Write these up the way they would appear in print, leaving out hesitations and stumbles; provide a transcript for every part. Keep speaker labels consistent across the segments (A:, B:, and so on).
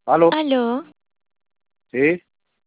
A: ¿Aló?
B: Aló,
A: Sí,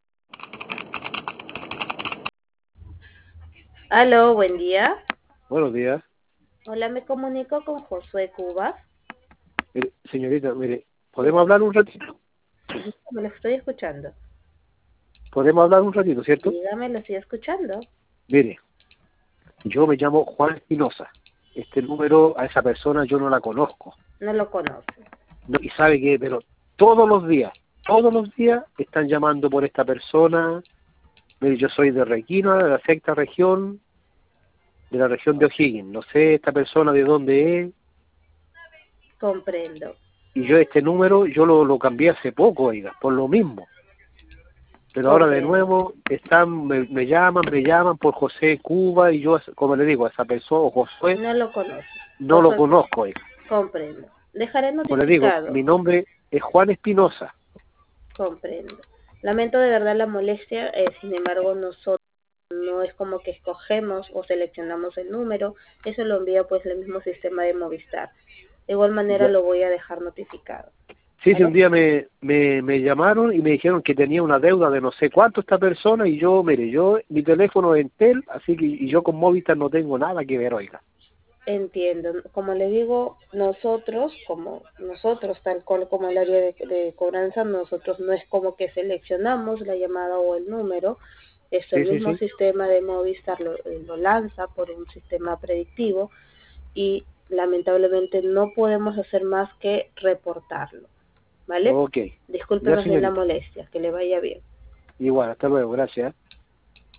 C: Aló, buen día.
A: buenos días.
C: Hola, me comunico con Josué Cubas.
A: Mire, señorita, mire, ¿podemos hablar un ratito?
C: Me lo estoy escuchando.
A: ¿Podemos hablar un ratito, cierto?
C: Dígame, lo estoy escuchando.
A: Mire, yo me llamo Juan Espinosa. Este número, a esa persona yo no la conozco.
C: No lo conoce.
A: Y sabe que, pero todos los días están llamando por esta persona. Mire, yo soy de Requina, de la sexta región, de la región de O'Higgins. No sé esta persona de dónde es.
C: Comprendo.
A: Y yo este número, yo lo cambié hace poco, oiga, por lo mismo. Pero ahora de
C: Comprendo.
A: nuevo me llaman por José Cuba y yo, como le digo, a esa persona, Josué,
C: No lo conoce.
A: no lo
C: Josué Cubas.
A: conozco, oiga.
C: Comprendo. Dejaré
A: Como le digo,
C: notificado.
A: mi nombre es Juan Espinosa.
C: Comprendo. Lamento de verdad la molestia, sin embargo nosotros no es como que escogemos o seleccionamos el número, eso lo envía pues el mismo sistema de Movistar. De igual manera
A: Ya.
C: lo voy a dejar notificado.
A: Sí, sí, un
C: ¿Vale?
A: día me llamaron y me dijeron que tenía una deuda de no sé cuánto esta persona y yo, mire, mi teléfono es Entel, así que y yo con Movistar no tengo nada que ver, oiga.
C: Entiendo. Como le digo, nosotros, tal cual como el área de cobranza, nosotros no es como que seleccionamos la llamada o el número, es el
A: Sí, sí,
C: mismo
A: sí.
C: sistema de Movistar lo lanza por un sistema predictivo y lamentablemente no podemos hacer más que reportarlo, ¿vale?
A: Ok.
C: Disculpe
A: Ya,
C: más bien la
A: señorita.
C: molestia, que le vaya bien.
A: Igual, hasta luego, gracias.